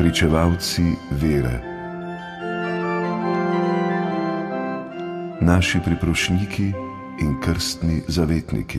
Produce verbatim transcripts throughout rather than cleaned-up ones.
pričevalci vere, naši priprošniki in krstni zavetniki.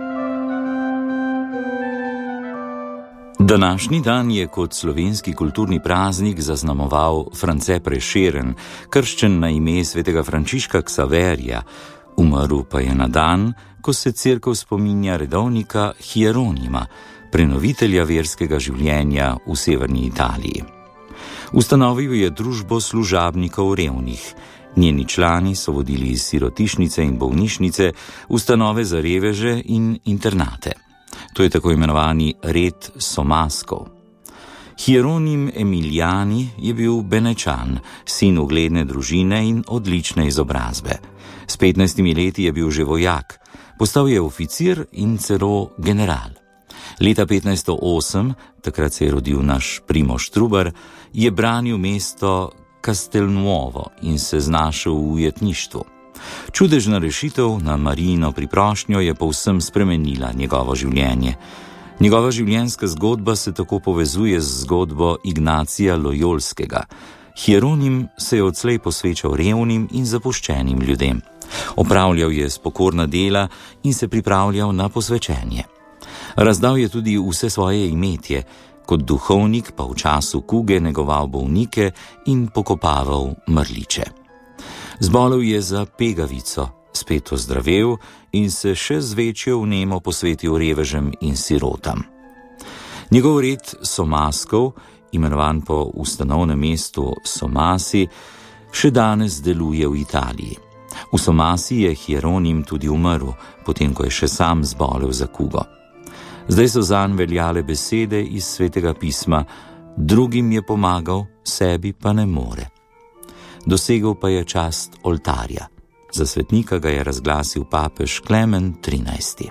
Današnji dan je kot slovenski kulturni praznik zaznamoval France Prešeren, krščen na ime svetega Frančiška Ksaverija. Umrl pa je na dan, ko se cerkev spominja redovnika Hieronima, prenovitelja verskega življenja v severni Italiji. Ustanovil je družbo služabnikov revnih. Njeni člani so vodili iz sirotišnice in bolnišnice, ustanove za reveže in internate. To je tako imenovani red Somaskov. Hieronim Emiljani je bil Benečan, sin ugledne družine in odlične izobrazbe. S petnajstimi leti je bil že vojak, postal je oficir in celo general. Leta petnajststo osem, takrat se je rodil naš Primož Trubar, je branil mesto Castelnuovo in se znašel v ujetništvu. Čudežna rešitev na Marijino priprošnjo je povsem spremenila njegovo življenje. Njegova življenjska zgodba se tako povezuje z zgodbo Ignacija Lojolskega. Hieronim se je odslej posvečal revnim in zapuščenim ljudem. Opravljal je spokorna dela in se pripravljal na posvečenje. Razdal je tudi vse svoje imetje, kot duhovnik pa v času kuge negoval bolnike in pokopaval mrliče. Zbolel je za pegavico, spet ozdravel in se še z večjo vnemo posvetil revežem in sirotam. Njegov red Somaskov, imenovan po ustanovnem mestu Somasi, še danes deluje v Italiji. V Somasi je Hieronim tudi umrl, potem ko je še sam zbolel za kugo. Zdaj so zanj veljale besede iz svetega pisma: drugim je pomagal, sebi pa ne more. Dosegel pa je čast oltarja. Za svetnika ga je razglasil papež Klemen trinajsti.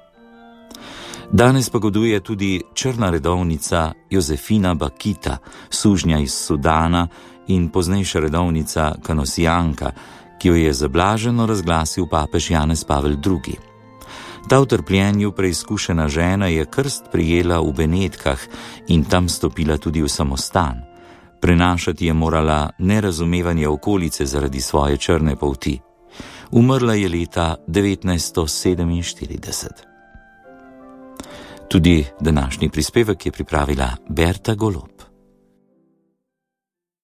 Danes pa goduje tudi črna redovnica Jozefina Bakita, sužnja iz Sudana in poznejša redovnica Kanosijanka, ki jo je zablaženo razglasil papež Janez Pavel drugi. Ta v trpljenju preizkušena žena je krst prijela v Benetkah in tam stopila tudi v samostan. Prenašati je morala nerazumevanje okolice zaradi svoje črne polti. Umrla je leta devetnajststo sedeminštirideset. Tudi današnji prispevek je pripravila Berta Golob.